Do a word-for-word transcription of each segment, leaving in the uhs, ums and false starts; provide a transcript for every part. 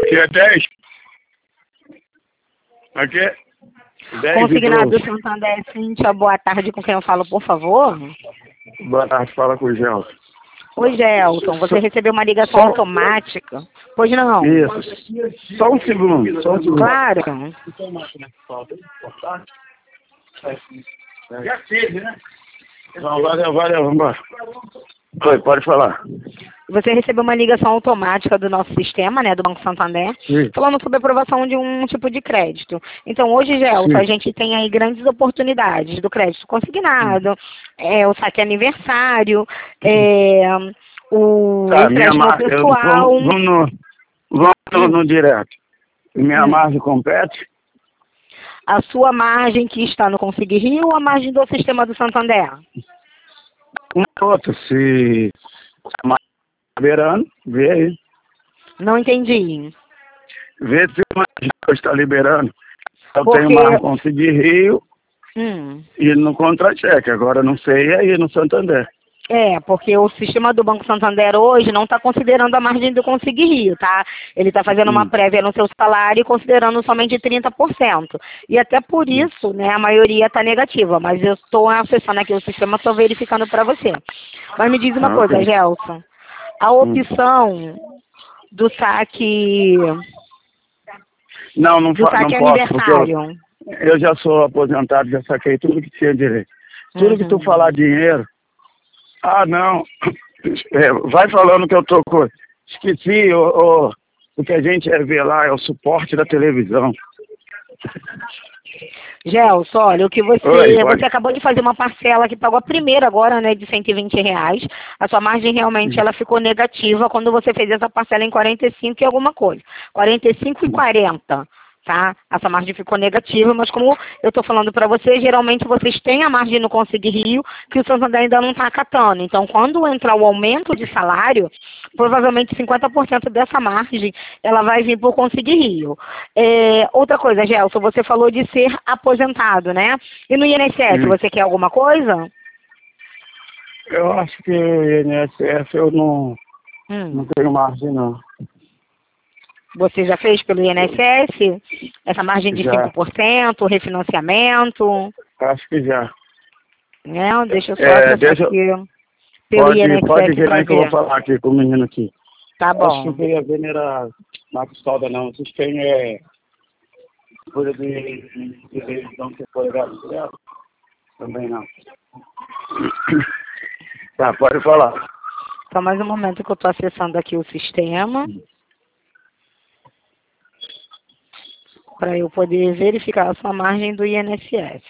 Aqui é dez. Aqui é dez. Consignado do Santander, Cíntia, boa tarde, com quem eu falo, por favor? Boa tarde, fala com o Gelson. Oi, Gelson, você Só, recebeu uma ligação só, automática? Pois não? Isso. Só um segundo, só um segundo. Claro. Já teve, né? Não, valeu, valeu, vamos embora. Oi, pode falar. Você recebeu uma ligação automática do nosso sistema, né, do Banco Santander, Sim. falando sobre a aprovação de um tipo de crédito. Então, hoje, Gelson, Sim. a gente tem aí grandes oportunidades do crédito consignado, é, o saque aniversário, é, o Tá, minha empréstimo margem, eu- pessoal. vamos, vamos, no, vamos no, no direto. Minha Hum. margem compete? A sua margem que está no Conseguir Rio ou a margem do sistema do Santander? Uma outra, se a margem está liberando, vê aí. Não entendi. Vê se a margem está liberando. Eu Porque... tenho margem Conseguir Rio Hum. e no contra-cheque. Agora não sei aí no Santander. É, porque o sistema do Banco Santander hoje não está considerando a margem do Conseguir Rio, tá? Ele está fazendo uma Hum. prévia no seu salário e considerando somente trinta por cento. E até por isso, né, a maioria está negativa, mas eu estou acessando aqui o sistema, estou verificando para você. Mas me diz uma Ah, coisa, ok. Gelson. A opção do saque, Não, não, do fa- não saque posso, porque eu, aniversário. eu já sou aposentado, já saquei tudo que tinha direito. Tudo que tu Uhum. falar dinheiro, ah, não, é, vai falando que eu tô com... Esqueci, o, o, o que a gente é ver lá é o suporte da televisão. Gelson, olha, o que você, Oi, pode. você acabou de fazer uma parcela que pagou a primeira agora, né, de cento e vinte reais. A sua margem realmente ela ficou negativa quando você fez essa parcela em quarenta e cinco e alguma coisa. quarenta e cinco e quarenta, tá? Essa margem ficou negativa, mas como eu estou falando para você, geralmente vocês têm a margem no Conseguir Rio que o Santander ainda não está acatando. Então, quando entrar o aumento de salário, provavelmente cinquenta por cento dessa margem ela vai vir por Conseguir Rio. É, outra coisa, Gelson, você falou de ser aposentado, né? E no I N S S, Hum. você quer alguma coisa? Eu acho que o I N S S eu não, Hum. não tenho margem, não. Você já fez pelo I N S S? Essa margem de Já. cinco por cento, refinanciamento? Acho que já. Não, deixa eu só É, acessar deixa, aqui pelo pode, pode I N S S vir para aí que eu vou ver. falar aqui com o menino aqui. Tá Acho que bom. eu queria ver não era Marcos Calda, não. Vocês têm é, coisa de de televisão que foi ligado dela? Também não. Tá, pode falar. Só mais um momento que eu estou acessando aqui o sistema para eu poder verificar a sua margem do I N S S.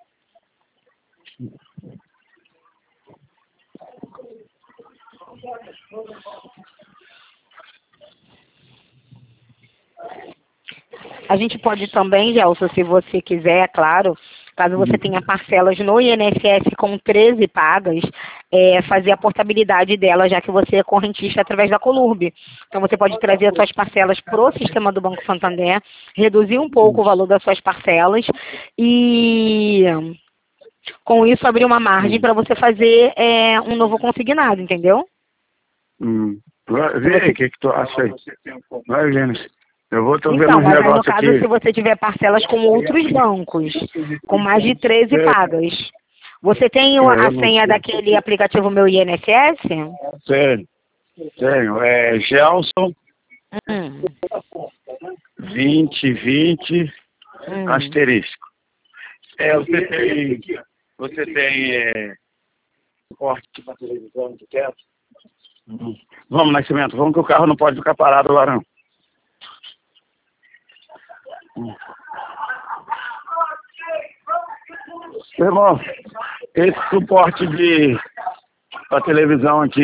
A gente pode também, Gelson, se você quiser, é claro, caso você tenha parcelas no I N S S com treze pagas, é, fazer a portabilidade dela, já que você é correntista através da Colurb. Então você pode trazer as suas parcelas para o sistema do Banco Santander, reduzir um pouco o valor das suas parcelas e com isso abrir uma margem para você fazer é, um novo consignado, entendeu? Hum. Vai, vê aí o que, que tu acha aí. Vai vendo. Eu vou tô vendo Então, uns mas aí no negócios caso, aqui. se você tiver parcelas com outros bancos, com mais de treze É. pagas, você tem o- É, a eu não senha sei. daquele aplicativo Meu I N S S? Tenho. Tenho. É Gelson Hum, vinte vinte hum. asterisco. É, você tem. Você tem é, suporte para televisão de teto? Uhum. Vamos, Nascimento, vamos que o carro não pode ficar parado lá não. Hum. Irmão, esse suporte de para televisão aqui